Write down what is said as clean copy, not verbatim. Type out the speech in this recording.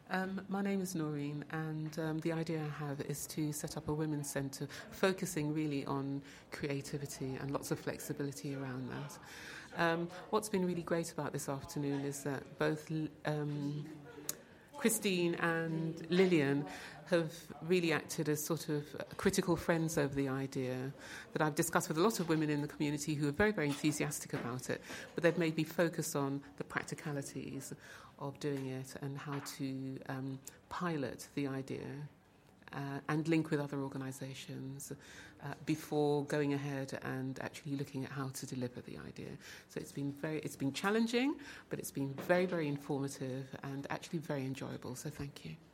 My name is Noreen, and the idea I have is to set up a women's centre focusing really on creativity and lots of flexibility around that. What's been really great about this afternoon is that both Christine and Lillian have really acted as sort of critical friends over the idea that I've discussed with a lot of women in the community who are very, very enthusiastic about it, but they've made me focus on the practicalities of doing it and how to pilot the idea and link with other organisations before going ahead and actually looking at how to deliver the idea. So it's been challenging, but it's been very, very informative and actually very enjoyable. So thank you.